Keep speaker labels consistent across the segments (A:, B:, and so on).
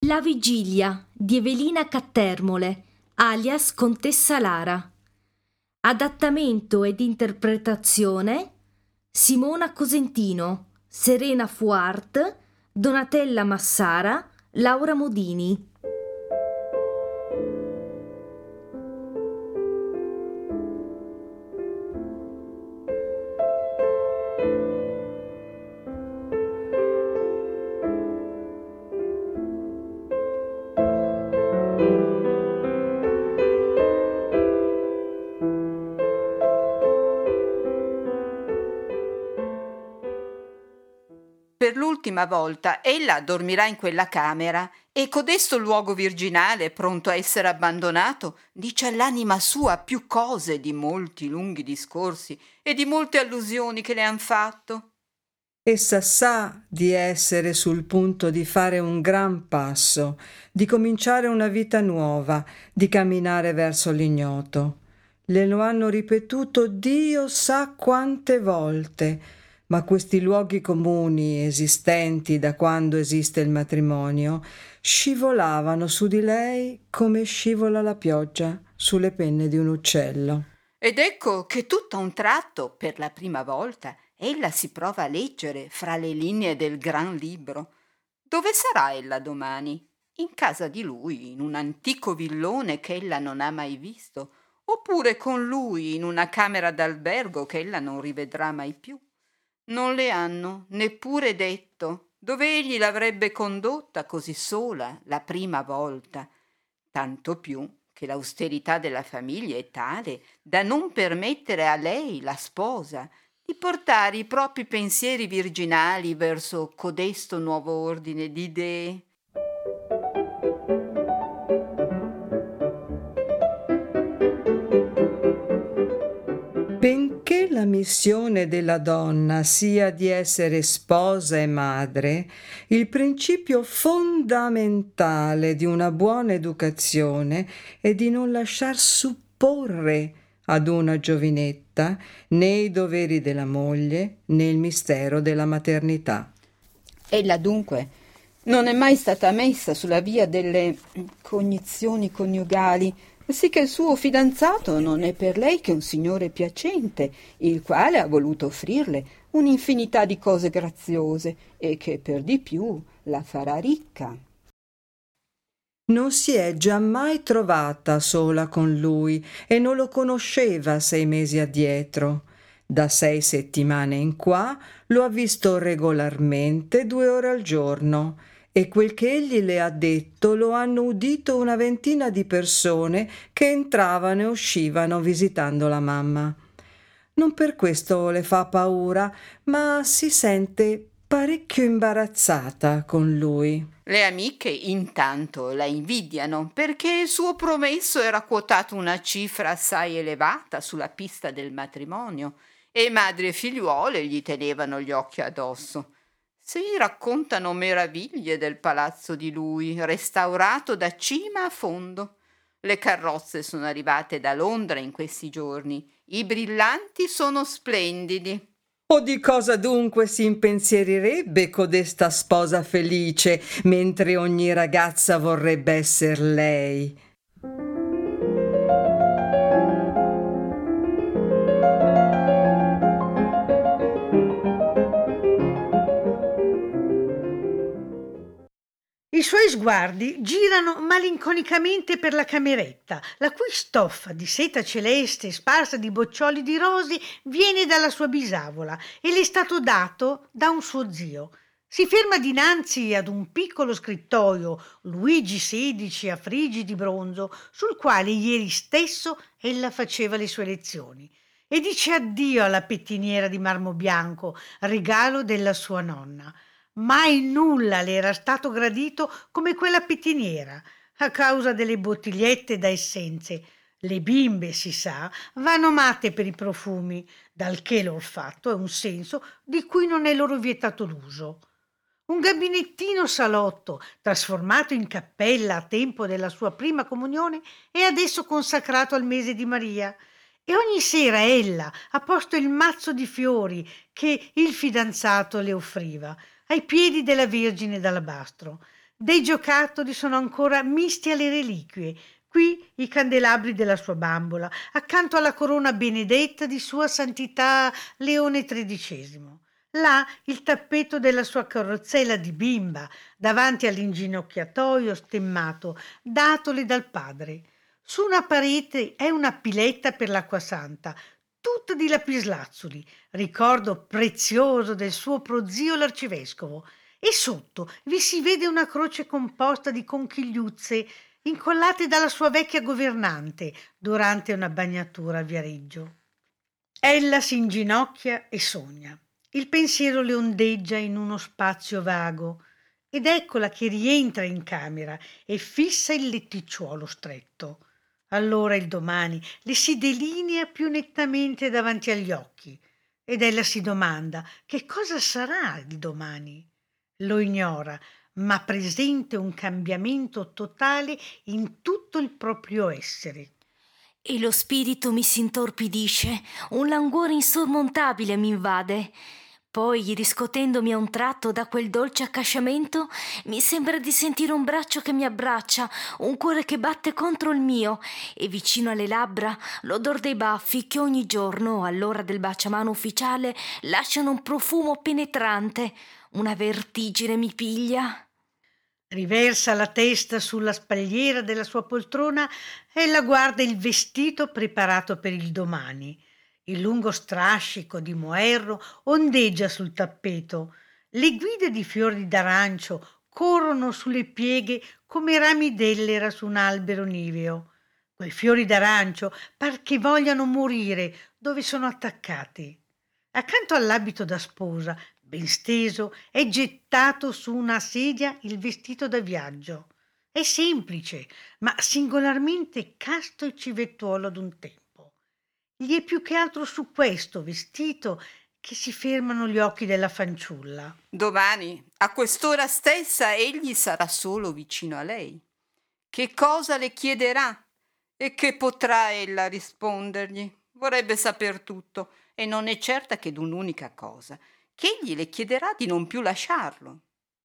A: La vigilia di Evelina Cattermole, alias Contessa Lara. Adattamento ed interpretazione Simona Cosentino, Serena Fuart, Donatella Massara, Laura Modini.
B: Per l'ultima volta ella dormirà in quella camera e codesto luogo virginale, pronto a essere abbandonato, dice all'anima sua più cose di molti lunghi discorsi e di molte allusioni che le han fatto.
C: Essa sa di essere sul punto di fare un gran passo, di cominciare una vita nuova, di camminare verso l'ignoto. Le lo hanno ripetuto Dio sa quante volte, ma questi luoghi comuni esistenti da quando esiste il matrimonio scivolavano su di lei come scivola la pioggia sulle penne di un uccello.
B: Ed ecco che tutto a un tratto, per la prima volta, ella si prova a leggere fra le linee del gran libro. Dove sarà ella domani? In casa di lui, in un antico villone che ella non ha mai visto, oppure con lui in una camera d'albergo che ella non rivedrà mai più. Non le hanno neppure detto dove egli l'avrebbe condotta così sola la prima volta, tanto più che l'austerità della famiglia è tale da non permettere a lei, la sposa, di portare i propri pensieri virginali verso codesto nuovo ordine di idee.
C: Benché la missione della donna sia di essere sposa e madre, il principio fondamentale di una buona educazione è di non lasciar supporre ad una giovinetta né i doveri della moglie né il mistero della maternità.
D: Ella dunque non è mai stata messa sulla via delle cognizioni coniugali, sicché il suo fidanzato non è per lei che un signore piacente, il quale ha voluto offrirle un'infinità di cose graziose e che per di più la farà ricca.
C: Non si è giammai trovata sola con lui e non lo conosceva 6 mesi addietro. Da 6 settimane in qua lo ha visto regolarmente 2 ore al giorno e quel che egli le ha detto lo hanno udito una ventina di persone che entravano e uscivano visitando la mamma. Non per questo le fa paura, ma si sente parecchio imbarazzata con lui.
B: Le amiche intanto la invidiano perché il suo promesso era quotato una cifra assai elevata sulla pista del matrimonio e madri e figliuole gli tenevano gli occhi addosso. Si raccontano meraviglie del palazzo di lui, restaurato da cima a fondo. Le carrozze sono arrivate da Londra in questi giorni. I brillanti sono splendidi.
C: O di cosa dunque si impensierirebbe codesta sposa felice, mentre ogni ragazza vorrebbe esser lei?
E: I suoi sguardi girano malinconicamente per la cameretta, la cui stoffa di seta celeste sparsa di boccioli di rosi viene dalla sua bisavola e le è stato dato da un suo zio. Si ferma dinanzi ad un piccolo scrittoio Luigi XVI a frigi di bronzo, sul quale ieri stesso ella faceva le sue lezioni, e dice addio alla pettiniera di marmo bianco, regalo della sua nonna. Mai nulla le era stato gradito come quella pettiniera, a causa delle bottigliette da essenze. Le bimbe, si sa, vanno matte per i profumi, dal che l'olfatto è un senso di cui non è loro vietato l'uso. Un gabinettino salotto, trasformato in cappella a tempo della sua prima comunione, è adesso consacrato al mese di Maria, e ogni sera ella ha posto il mazzo di fiori che il fidanzato le offriva ai piedi della Vergine d'alabastro. Dei giocattoli sono ancora misti alle reliquie. Qui i candelabri della sua bambola, accanto alla corona benedetta di Sua Santità Leone XIII. Là il tappeto della sua carrozzella di bimba, davanti all'inginocchiatoio stemmato, datole dal padre. Su una parete è una piletta per l'acquasanta, tutta di lapislazzuli, ricordo prezioso del suo prozio l'arcivescovo, e sotto vi si vede una croce composta di conchigliuzze incollate dalla sua vecchia governante durante una bagnatura a Viareggio. Ella si inginocchia e sogna. Il pensiero le ondeggia in uno spazio vago ed eccola che rientra in camera e fissa il letticciuolo stretto. Allora il domani le si delinea più nettamente davanti agli occhi ed ella si domanda che cosa sarà il domani. Lo ignora, ma presente un cambiamento totale in tutto il proprio essere.
A: E lo spirito mi si intorpidisce, un languore insormontabile mi invade. Poi, riscotendomi a un tratto da quel dolce accasciamento, mi sembra di sentire un braccio che mi abbraccia, un cuore che batte contro il mio, e vicino alle labbra l'odor dei baffi che ogni giorno, all'ora del baciamano ufficiale, lasciano un profumo penetrante. Una vertigine mi piglia.
E: Riversa la testa sulla spalliera della sua poltrona e la guarda il vestito preparato per il domani. Il lungo strascico di moerro ondeggia sul tappeto. Le guide di fiori d'arancio corrono sulle pieghe come rami d'ellera su un albero niveo. Quei fiori d'arancio par che vogliano morire dove sono attaccati. Accanto all'abito da sposa, ben steso, è gettato su una sedia il vestito da viaggio. È semplice, ma singolarmente casto e civettuolo ad un tempo. Gli è più che altro su questo vestito che si fermano gli occhi della fanciulla.
B: Domani, a quest'ora stessa, egli sarà solo vicino a lei. Che cosa le chiederà? E che potrà ella rispondergli? Vorrebbe saper tutto, e non è certa che d'un'unica cosa, che egli le chiederà di non più lasciarlo.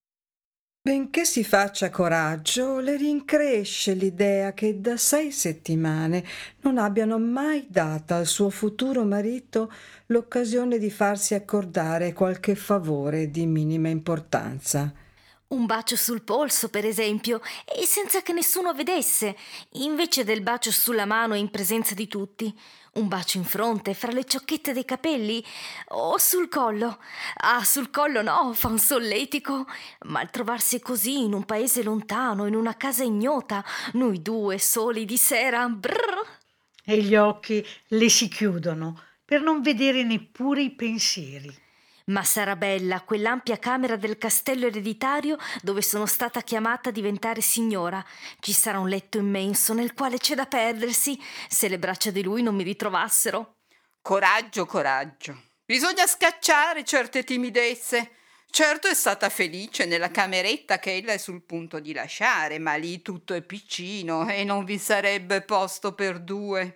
C: Benché si faccia coraggio, le rincresce l'idea che da 6 settimane non abbiano mai data al suo futuro marito l'occasione di farsi accordare qualche favore di minima importanza.
A: Un bacio sul polso, per esempio, e senza che nessuno vedesse, invece del bacio sulla mano in presenza di tutti. Un bacio in fronte, fra le ciocchette dei capelli, o sul collo. Ah, sul collo no, fa un solletico. Ma il trovarsi così in un paese lontano, in una casa ignota, noi due soli di sera, brrr.
E: E gli occhi le si chiudono per non vedere neppure i pensieri.
A: Ma sarà bella quell'ampia camera del castello ereditario dove sono stata chiamata a diventare signora. Ci sarà un letto immenso nel quale c'è da perdersi, se le braccia di lui non mi ritrovassero.
B: Coraggio, coraggio. Bisogna scacciare certe timidezze. Certo è stata felice nella cameretta che ella è sul punto di lasciare, ma lì tutto è piccino e non vi sarebbe posto per due.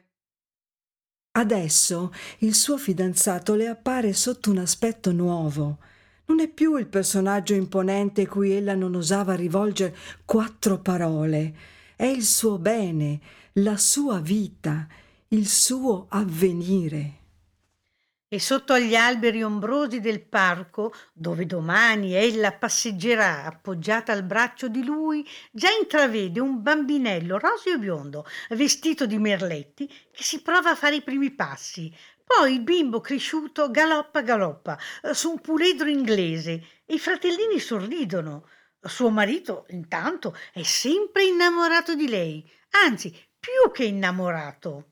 C: Adesso il suo fidanzato le appare sotto un aspetto nuovo. Non è più il personaggio imponente cui ella non osava rivolgere 4 parole. È il suo bene, la sua vita, il suo avvenire.
E: E sotto agli alberi ombrosi del parco, dove domani ella passeggerà appoggiata al braccio di lui, già intravede un bambinello roseo e biondo, vestito di merletti, che si prova a fare i primi passi. Poi il bimbo cresciuto galoppa su un puledro inglese e i fratellini sorridono. Suo marito, intanto, è sempre innamorato di lei, anzi, più che innamorato.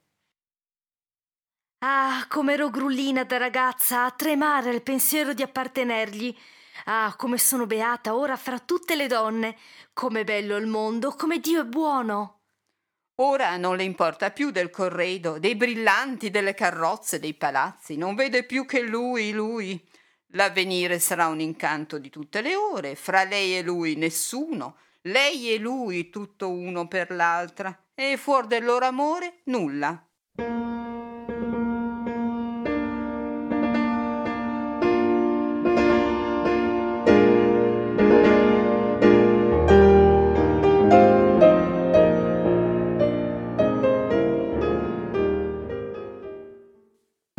A: Ah, com'ero grullina da ragazza a tremare al pensiero di appartenergli. Ah, come sono beata ora fra tutte le donne. Com'è bello il mondo, come Dio è buono.
B: Ora non le importa più del corredo, dei brillanti, delle carrozze, dei palazzi. Non vede più che lui. L'avvenire sarà un incanto di tutte le ore. Fra lei e lui nessuno. Lei e lui tutto uno per l'altra. E fuor del loro amore nulla.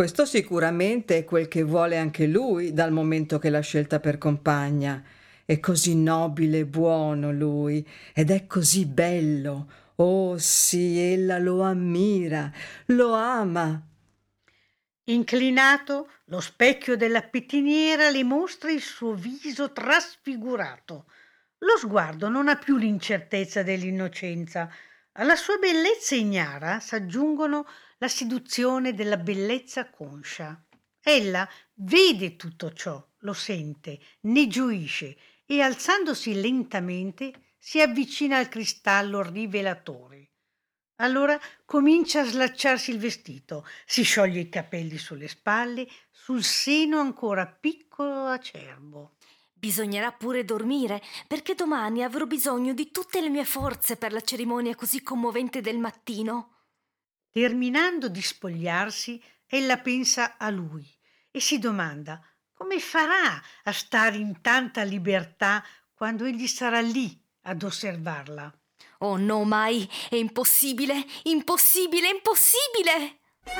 C: Questo sicuramente è quel che vuole anche lui, dal momento che l'ha scelta per compagna. È così nobile e buono lui, ed è così bello. Oh sì, ella lo ammira, lo ama.
E: Inclinato, lo specchio della pettiniera le mostra il suo viso trasfigurato. Lo sguardo non ha più l'incertezza dell'innocenza. Alla sua bellezza ignara s'aggiungono la seduzione della bellezza conscia. Ella vede tutto ciò, lo sente, ne gioisce e alzandosi lentamente si avvicina al cristallo rivelatore. Allora comincia a slacciarsi il vestito, si scioglie i capelli sulle spalle, sul seno ancora piccolo acerbo.
A: Bisognerà pure dormire, perché domani avrò bisogno di tutte le mie forze per la cerimonia così commovente del mattino.
E: Terminando di spogliarsi, ella pensa a lui e si domanda come farà a stare in tanta libertà quando egli sarà lì ad osservarla.
A: Oh no, mai, è impossibile, impossibile, impossibile!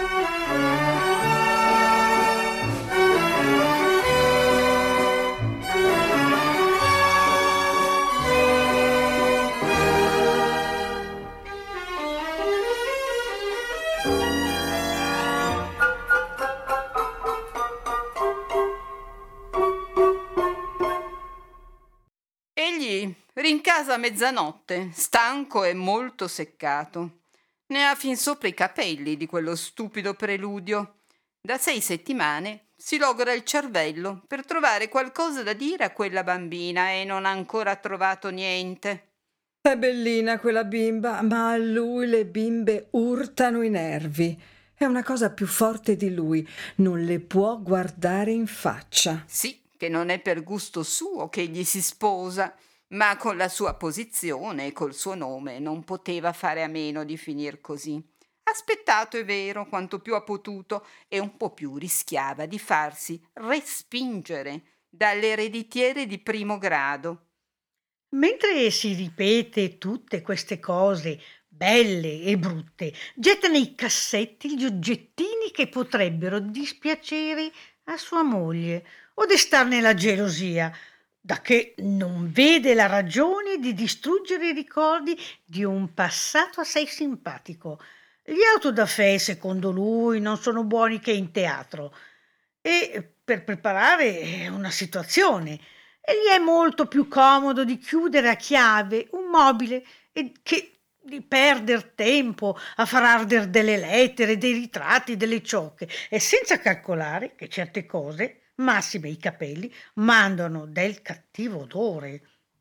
B: Egli rincasa a mezzanotte, stanco e molto seccato. Ne ha fin sopra i capelli di quello stupido preludio. Da 6 settimane si logora il cervello per trovare qualcosa da dire a quella bambina e non ha ancora trovato niente.
C: È bellina quella bimba, ma a lui le bimbe urtano i nervi. È una cosa più forte di lui, non le può guardare in faccia.
B: Sì, che non è per gusto suo che egli si sposa, ma con la sua posizione e col suo nome non poteva fare a meno di finir così. Aspettato, è vero, quanto più ha potuto, e un po' più rischiava di farsi respingere dalle ereditiere di primo grado.
E: Mentre si ripete tutte queste cose belle e brutte, getta nei cassetti gli oggettini che potrebbero dispiacere a sua moglie o destarne la gelosia, da che non vede la ragione di distruggere i ricordi di un passato assai simpatico. Gli autodafè, secondo lui, non sono buoni che in teatro e per preparare una situazione e gli è molto più comodo di chiudere a chiave un mobile e che di perder tempo a far arder delle lettere, dei ritratti, delle ciocche, e senza calcolare che certe cose, massime i capelli, mandano del cattivo odore.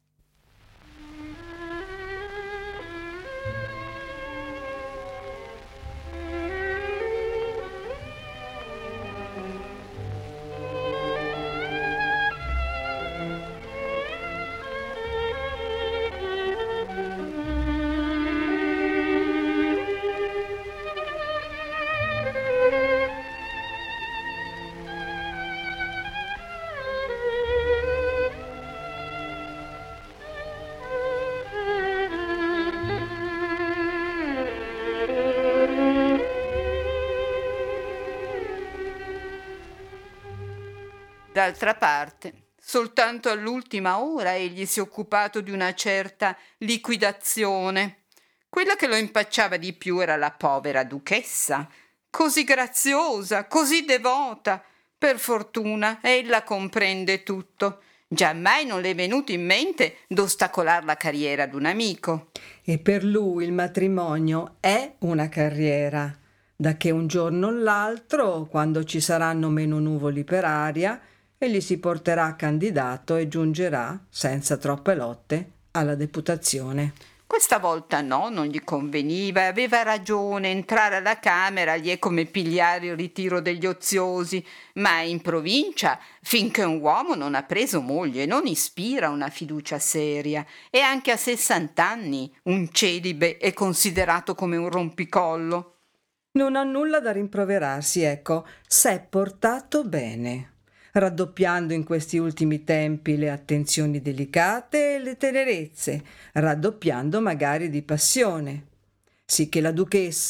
B: D'altra parte, soltanto all'ultima ora egli si è occupato di una certa liquidazione. Quella che lo impacciava di più era la povera duchessa, così graziosa, così devota. Per fortuna ella comprende tutto. Giammai non le è venuto in mente d'ostacolar la carriera d'un amico.
C: E per lui il matrimonio è una carriera, da che un giorno o l'altro, quando ci saranno meno nuvoli per aria, egli si porterà candidato e giungerà, senza troppe lotte, alla deputazione.
B: Questa volta no, non gli conveniva, aveva ragione, entrare alla Camera gli è come pigliare il ritiro degli oziosi, ma in provincia, finché un uomo non ha preso moglie, non ispira una fiducia seria, e anche a 60 anni un celibe è considerato come un rompicollo.
C: Non ha nulla da rimproverarsi, ecco, s'è portato bene, raddoppiando in questi ultimi tempi le attenzioni delicate e le tenerezze, raddoppiando magari di passione, sì che la duchessa,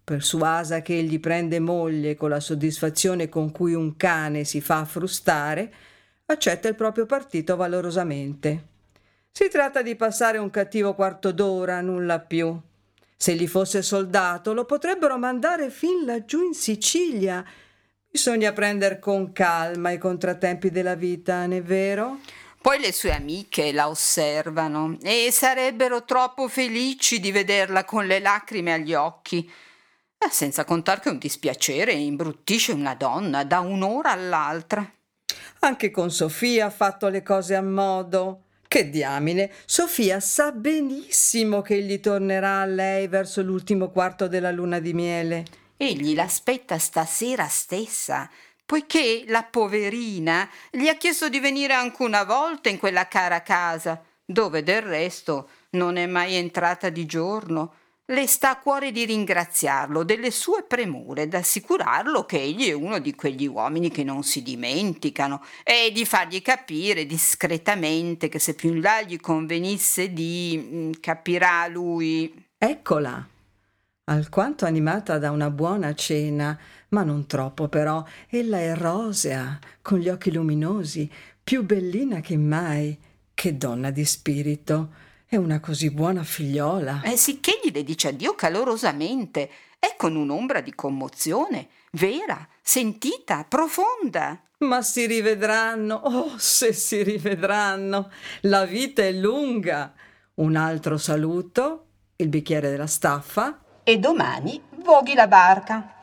C: persuasa che egli prende moglie con la soddisfazione con cui un cane si fa frustare, accetta il proprio partito valorosamente. Si tratta di passare un cattivo quarto d'ora, nulla più. Se gli fosse soldato lo potrebbero mandare fin laggiù in Sicilia. Bisogna prendere con calma i contrattempi della vita, non è vero?
B: Poi le sue amiche la osservano e sarebbero troppo felici di vederla con le lacrime agli occhi. Senza contare che è un dispiacere imbruttisce una donna da un'ora all'altra.
C: Anche con Sofia ha fatto le cose a modo. Che diamine, Sofia sa benissimo che egli tornerà a lei verso l'ultimo quarto della luna di miele.
B: Egli l'aspetta stasera stessa, poiché la poverina gli ha chiesto di venire anche una volta in quella cara casa, dove del resto non è mai entrata di giorno. Le sta a cuore di ringraziarlo delle sue premure, d'assicurarlo che egli è uno di quegli uomini che non si dimenticano e di fargli capire discretamente che se più in là gli convenisse capirà lui.
C: Eccola, alquanto animata da una buona cena, ma non troppo però. Ella è rosea, con gli occhi luminosi, più bellina che mai. Che donna di spirito! È una così buona figliola.
B: Sicché gli le dice addio calorosamente e con un'ombra di commozione, vera, sentita, profonda.
C: Ma si rivedranno, oh, se si rivedranno! La vita è lunga. Un altro saluto, il bicchiere della staffa.
B: E domani voghi la barca.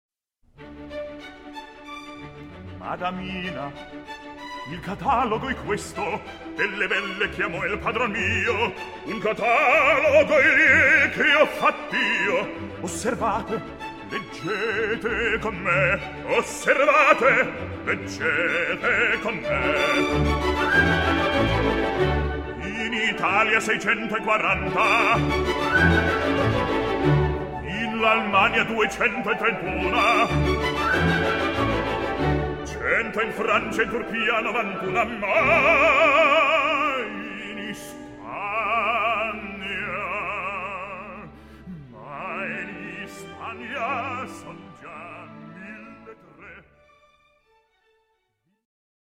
F: Madamina, il catalogo è questo, delle belle chiamo il padron mio, un catalogo è che ho fatto io. Osservate, leggete con me, osservate, leggete con me. In Italia 640, in l'Almania 231, 100 in Francia e Turchia 91, ma